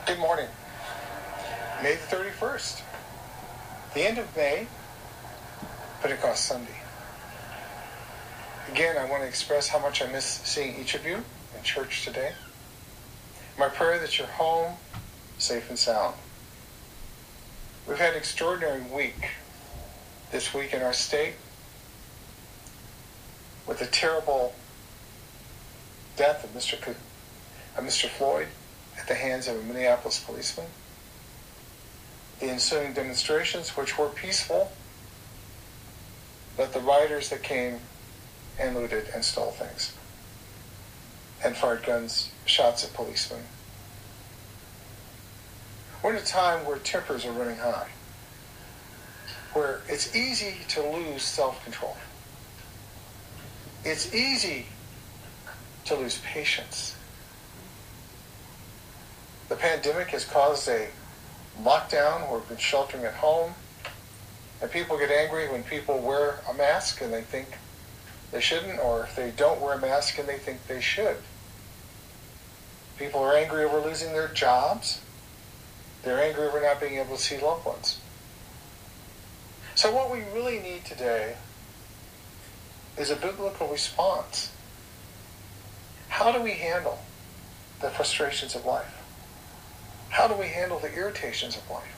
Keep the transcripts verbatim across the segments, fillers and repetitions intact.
Good morning. May the thirty-first. The end of May, Pentecost Sunday. Again, I want to express how much I miss seeing each of you in church today. My prayer that you're home, safe and sound. We've had an extraordinary week this week in our state with the terrible death of Mister Co- of Mister Floyd at the hands of a Minneapolis policeman. The ensuing demonstrations, which were peaceful, but the rioters that came and looted and stole things and fired guns, shots at policemen. We're in a time where tempers are running high, where it's easy to lose self-control. It's easy to lose patience. The pandemic has caused a lockdown where we've been sheltering at home, and people get angry when people wear a mask and they think they shouldn't, or if they don't wear a mask and they think they should. People are angry over losing their jobs. They're angry over not being able to see loved ones. So what we really need today is a biblical response. How do we handle the frustrations of life? How do we handle the irritations of life?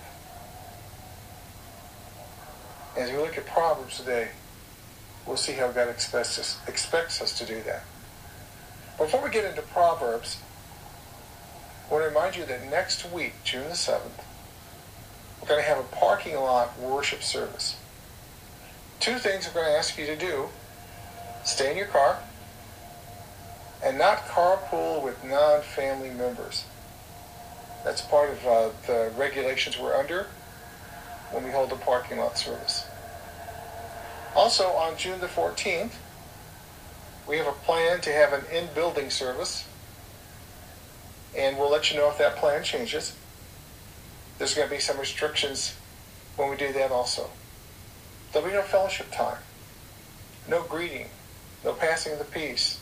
As we look at Proverbs today, we'll see how God expects us, expects us to do that. Before we get into Proverbs, I want to remind you that next week, June the seventh, we're going to have a parking lot worship service. Two things we're going to ask you to do: stay in your car and not carpool with non-family members. That's part of uh, the regulations we're under when we hold a parking lot service. Also, on June the fourteenth, we have a plan to have an in-building service, and we'll let you know if that plan changes. There's going to be some restrictions when we do that also. There'll be no fellowship time, no greeting, no passing of the peace,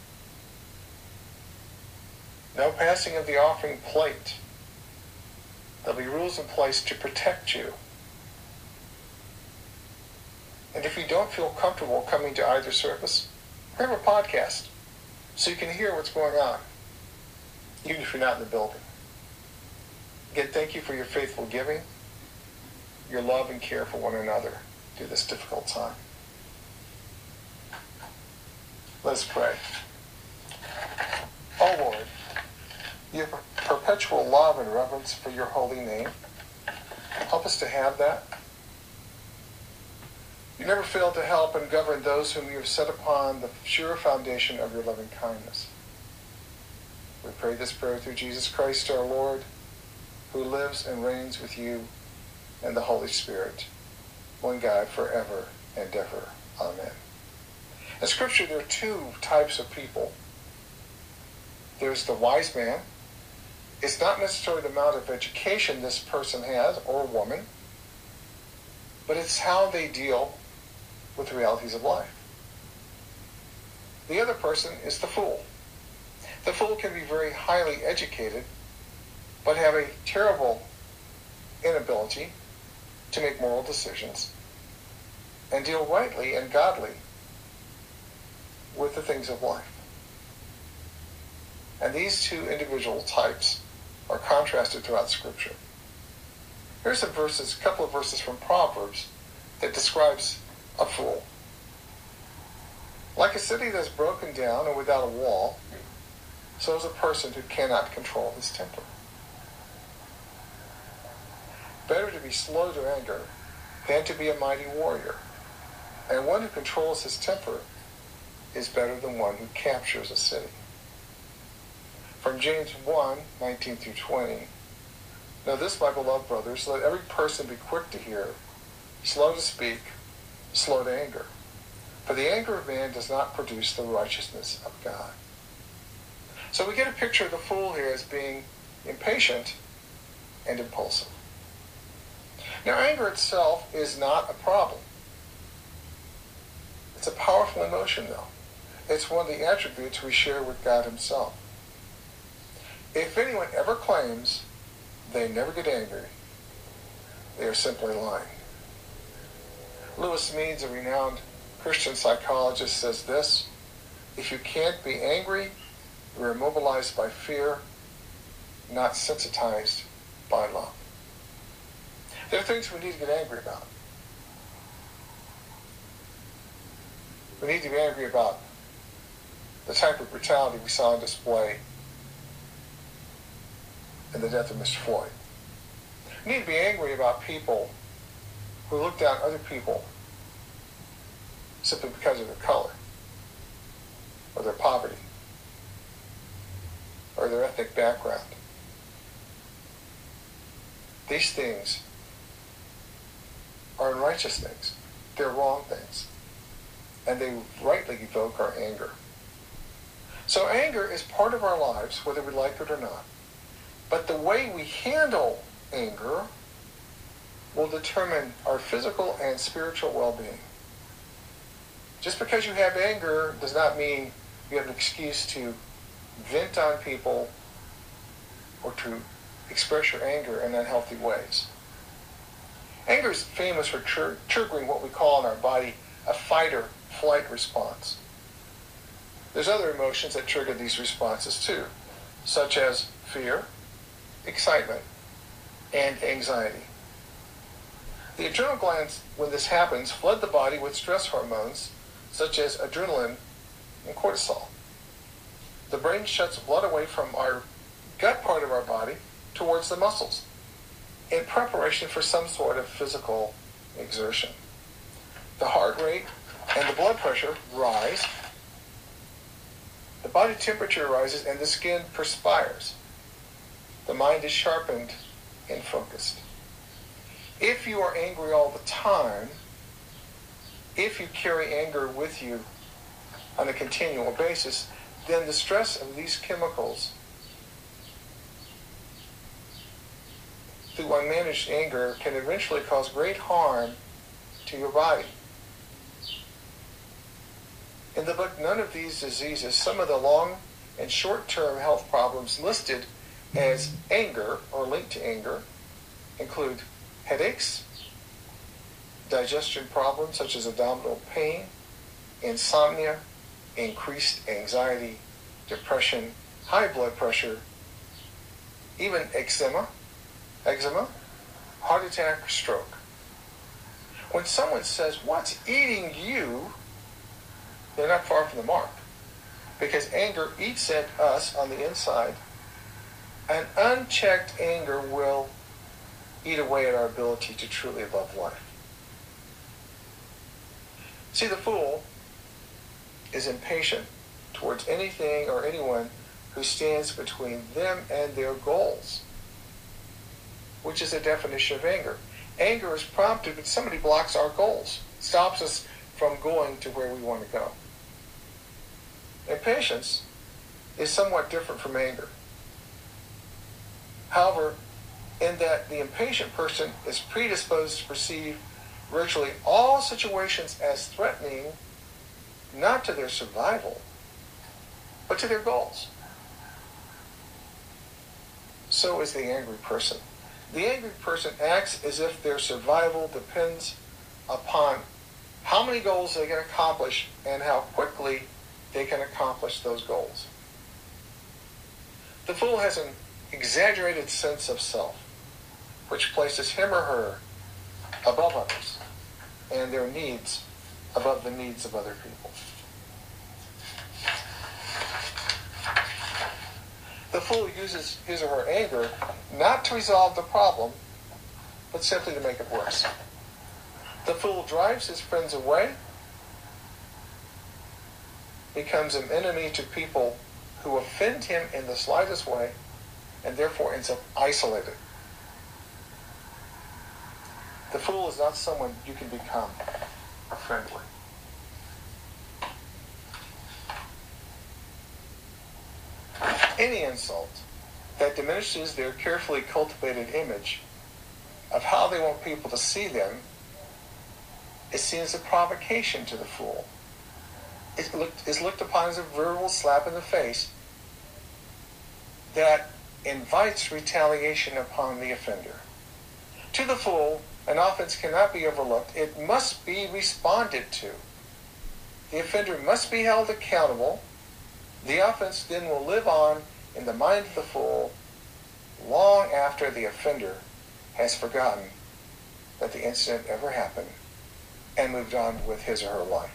no passing of the offering plate. There'll be rules in place to protect you. And if you don't feel comfortable coming to either service, grab a podcast so you can hear what's going on, even if you're not in the building. Again, thank you for your faithful giving, your love and care for one another through this difficult time. Let's pray. Oh Lord, you have perpetual love and reverence for your holy name. Help us to have that. You never fail to help and govern those whom you have set upon the sure foundation of your loving kindness. We pray this prayer through Jesus Christ our Lord, who lives and reigns with you and the Holy Spirit, one God forever and ever. Amen. In Scripture, there are two types of people. There's the wise man. It's not necessarily the amount of education this person has, or woman, but it's how they deal with the realities of life. The other person is the fool. The fool can be very highly educated, but have a terrible inability to make moral decisions and deal rightly and godly with the things of life. And these two individual types are contrasted throughout Scripture. Here's some verses, a couple of verses from Proverbs that describes a fool. Like a city that's broken down and without a wall, so is a person who cannot control his temper. Better to be slow to anger than to be a mighty warrior. And one who controls his temper is better than one who captures a city. From James one, nineteen through twenty. Now this, my beloved brothers, let every person be quick to hear, slow to speak, slow to anger. For the anger of man does not produce the righteousness of God. So we get a picture of the fool here as being impatient and impulsive. Now, anger itself is not a problem. It's a powerful emotion, though. It's one of the attributes we share with God himself. If anyone ever claims they never get angry. They are simply lying. Lewis Means, a renowned Christian psychologist, says this: if you can't be angry, you are immobilized by fear, not sensitized by love. There are things we need to get angry about. We need to be angry about the type of brutality we saw on display in the death of Mister Floyd. We need to be angry about people who look down other people simply because of their color, or their poverty, or their ethnic background. These things are unrighteous things. They're wrong things. And they rightly evoke our anger. So anger is part of our lives, whether we like it or not. But the way we handle anger will determine our physical and spiritual well-being. Just because you have anger does not mean you have an excuse to vent on people or to express your anger in unhealthy ways. Anger is famous for tr- triggering what we call in our body a fight or flight response. There's other emotions that trigger these responses too, such as fear, excitement, and anxiety. The adrenal glands, when this happens, flood the body with stress hormones such as adrenaline and cortisol. The brain shuts blood away from our gut part of our body towards the muscles in preparation for some sort of physical exertion. The heart rate and the blood pressure rise, the body temperature rises, and the skin perspires. The mind is sharpened and focused. If you are angry all the time, if you carry anger with you on a continual basis, then the stress of these chemicals through unmanaged anger can eventually cause great harm to your body. In the book, None of These Diseases, some of the long and short-term health problems listed as anger or linked to anger include headaches, digestion problems such as abdominal pain, insomnia, increased anxiety, depression, high blood pressure, even eczema, eczema, heart attack, stroke. When someone says, "What's eating you?" they're not far from the mark, because anger eats at us on the inside, and unchecked anger will eat away at our ability to truly love life. See, the fool is impatient towards anything or anyone who stands between them and their goals, which is a definition of anger. Anger is prompted when somebody blocks our goals, stops us from going to where we want to go. Impatience is somewhat different from anger. However, in that the impatient person is predisposed to perceive virtually all situations as threatening, not to their survival, but to their goals. So is the angry person. The angry person acts as if their survival depends upon how many goals they can accomplish and how quickly they can accomplish those goals. The fool has an exaggerated sense of self, which places him or her above others and their needs above the needs of other people. The fool uses his or her anger not to resolve the problem, but simply to make it worse. The fool drives his friends away, becomes an enemy to people who offend him in the slightest way, and therefore ends up isolated. The fool is not someone you can become friendly. Any insult that diminishes their carefully cultivated image of how they want people to see them is seen as a provocation to the fool. It looked, is looked upon as a verbal slap in the face that invites retaliation upon the offender. To the fool, an offense cannot be overlooked. It must be responded to. The offender must be held accountable. The offense then will live on in the mind of the fool long after the offender has forgotten that the incident ever happened and moved on with his or her life.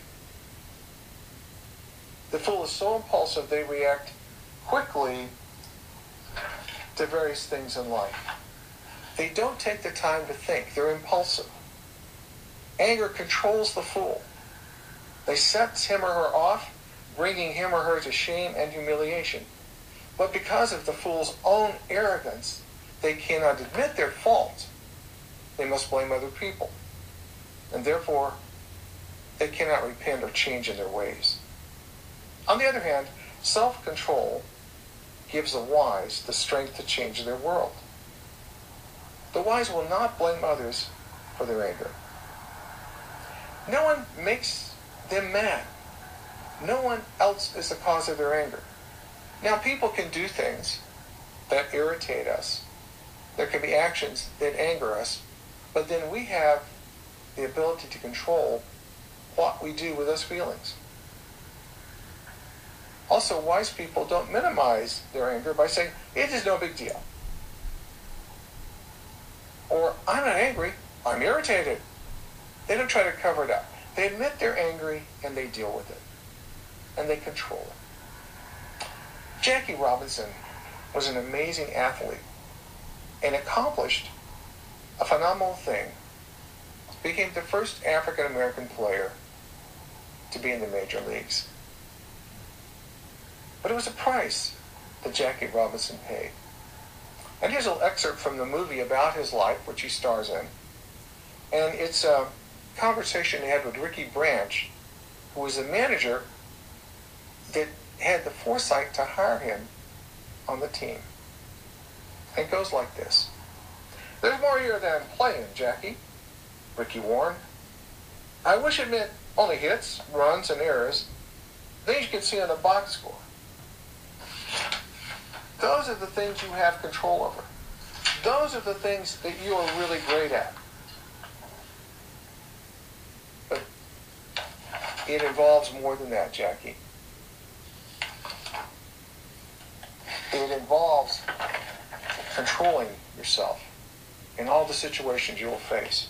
The fool is so impulsive they react quickly to various things in life. They don't take the time to think. They're impulsive. Anger controls the fool. They sets him or her off, bringing him or her to shame and humiliation. But because of the fool's own arrogance, they cannot admit their fault. They must blame other people. And therefore, they cannot repent or change in their ways. On the other hand, self-control gives the wise the strength to change their world. The wise will not blame others for their anger. No one makes them mad. No one else is the cause of their anger. Now, people can do things that irritate us. There can be actions that anger us, but then we have the ability to control what we do with those feelings. Also, wise people don't minimize their anger by saying, it is no big deal. Or, I'm not angry, I'm irritated. They don't try to cover it up. They admit they're angry and they deal with it. And they control it. Jackie Robinson was an amazing athlete and accomplished a phenomenal thing. Became the first African American player to be in the major leagues. But it was a price that Jackie Robinson paid. And here's a little excerpt from the movie about his life, which he stars in. And it's a conversation he had with Ricky Branch, who was the manager that had the foresight to hire him on the team. And it goes like this. There's more here than playing, Jackie, Ricky warned. I wish it meant only hits, runs, and errors. Things you can see on the box score. Those are the things you have control over. Those are the things that you are really great at. But it involves more than that, Jackie. It involves controlling yourself in all the situations you will face.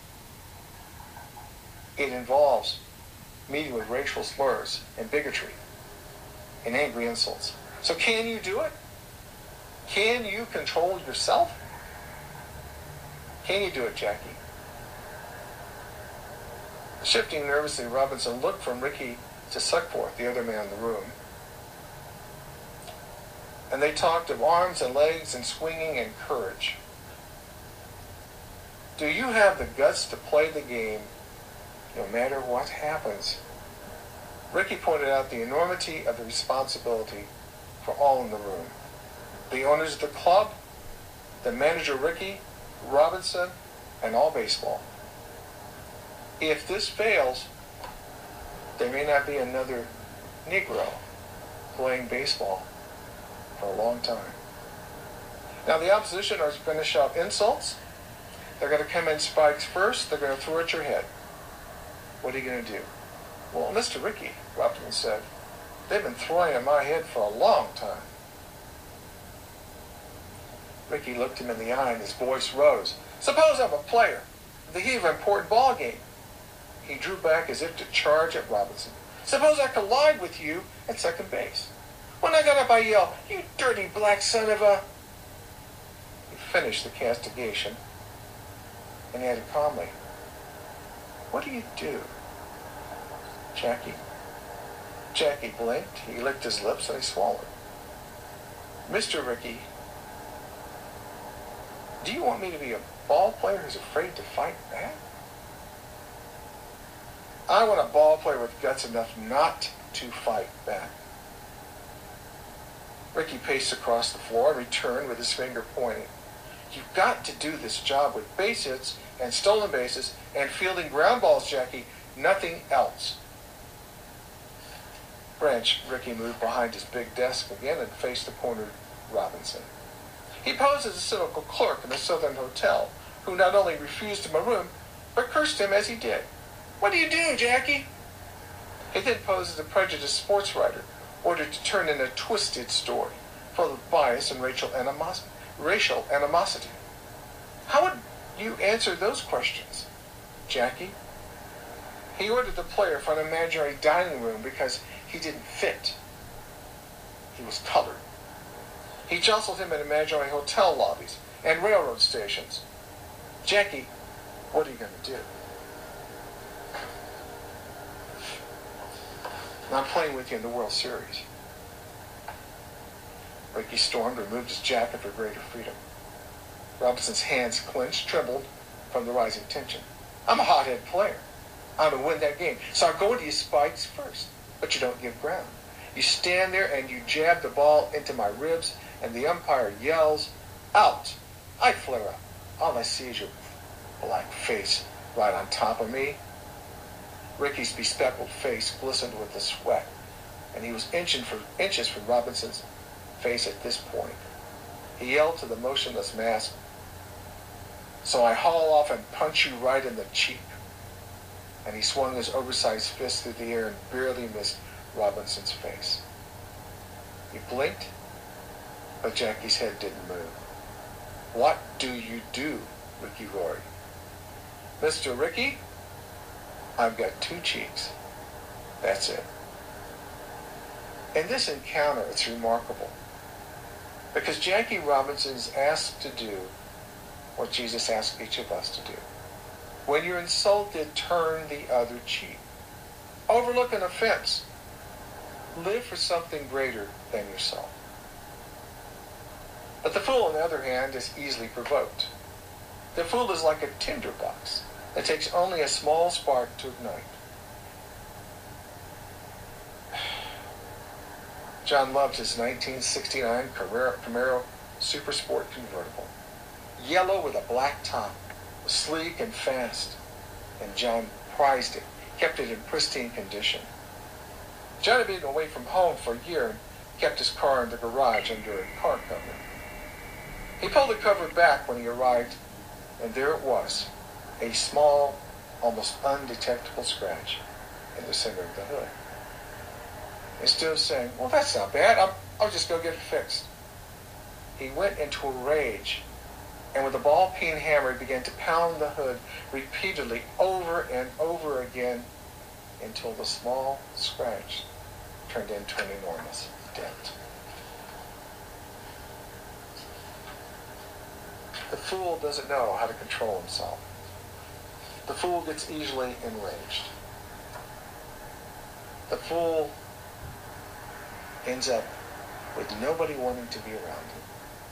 It involves meeting with racial slurs and bigotry and angry insults. So can you do it? Can you control yourself? Can you do it, Jackie? Shifting nervously, Robinson looked from Ricky to Suckforth, the other man in the room. And they talked of arms and legs and swinging and courage. Do you have the guts to play the game no matter what happens? Ricky pointed out the enormity of the responsibility for all in the room. The owners of the club, the manager Ricky, Robinson, and all baseball. If this fails, there may not be another Negro playing baseball for a long time. Now the opposition are going to shout insults. They're going to come in spikes first. They're going to throw at your head. What are you going to do? Well, Mister Ricky, Robinson said, they've been throwing at my head for a long time. Ricky looked him in the eye and his voice rose. Suppose I'm a player, the heat of an important ball game. He drew back as if to charge at Robinson. Suppose I collide with you at second base. When I got up, I yelled, you dirty black son of a... He finished the castigation and added calmly, what do you do, Jackie? Jackie blinked, he licked his lips, and he swallowed. Mister Ricky, do you want me to be a ball player who's afraid to fight back? I want a ball player with guts enough not to fight back. Ricky paced across the floor and returned with his finger pointing. You've got to do this job with base hits and stolen bases and fielding ground balls, Jackie. Nothing else. Branch, Ricky moved behind his big desk again and faced the cornered Robinson. He posed as a cynical clerk in a southern hotel, who not only refused him a room, but cursed him as he did. "What do you do, Jackie?" He then posed as a prejudiced sports writer, ordered to turn in a twisted story, full of bias and racial animos- racial animosity. How would you answer those questions, Jackie? He ordered the player for an imaginary dining room because he didn't fit. He was colored. He jostled him in imaginary hotel lobbies and railroad stations. Jackie, what are you going to do? I'm playing with you in the World Series. Ricky stormed, removed his jacket for greater freedom. Robinson's hands clenched, trembled from the rising tension. I'm a hothead player. I'm going to win that game. So I go into your spikes first, but you don't give ground. You stand there and you jab the ball into my ribs, and the umpire yells, out. I flare up. All I see is your black face right on top of me. Ricky's bespectacled face glistened with the sweat, and he was inching for, inches from Robinson's face at this point. He yelled to the motionless mask, so I haul off and punch you right in the cheek. And he swung his oversized fist through the air and barely missed Robinson's face. He blinked, but Jackie's head didn't move. What do you do? Ricky roared. Mister Ricky, I've got two cheeks. That's it. In this encounter, it's remarkable, because Jackie Robinson is asked to do what Jesus asked each of us to do. When you're insulted, turn the other cheek. Overlook an offense. Live for something greater than yourself. But the fool, on the other hand, is easily provoked. The fool is like a tinderbox that takes only a small spark to ignite. John loved his nineteen sixty-nine Carrera, Camaro Super Sport convertible. Yellow with a black top, was sleek and fast, and John prized it, kept it in pristine condition. John had been away from home for a year and kept his car in the garage under a car cover. He pulled the cover back when he arrived, and there it was, a small, almost undetectable scratch in the center of the hood. Instead of saying, well, that's not bad, I'll, I'll just go get it fixed, he went into a rage, and with a ball-peen hammer began to pound the hood repeatedly over and over again until the small scratch turned into an enormous dent. The fool doesn't know how to control himself. The fool gets easily enraged. The fool ends up with nobody wanting to be around him.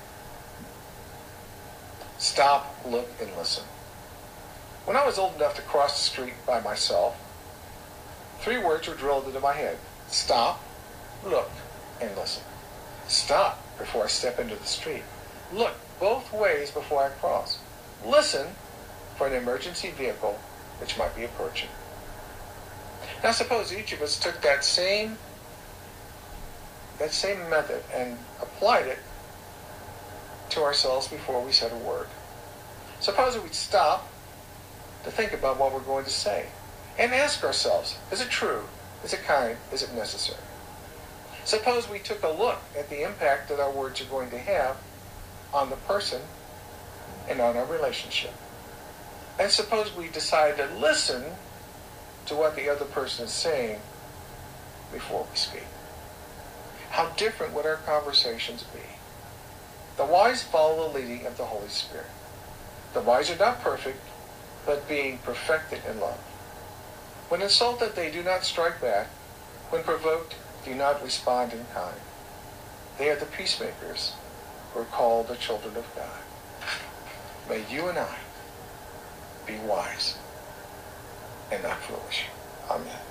Stop, look, and listen. When I was old enough to cross the street by myself, three words were drilled into my head. Stop, look, and listen. Stop before I step into the street. Look both ways before I cross. Listen for an emergency vehicle which might be approaching. Now suppose each of us took that same that same method and applied it to ourselves before we said a word. Suppose we'd stop to think about what we're going to say and ask ourselves, is it true? Is it kind? Is it necessary? Suppose we took a look at the impact that our words are going to have on the person and on our relationship. And suppose we decide to listen to what the other person is saying before we speak. How different would our conversations be? The wise follow the leading of the Holy Spirit. The wise are not perfect, but being perfected in love. When insulted, they do not strike back. When provoked, do not respond in kind. They are the peacemakers who are called the children of God. May you and I be wise and not foolish. Amen.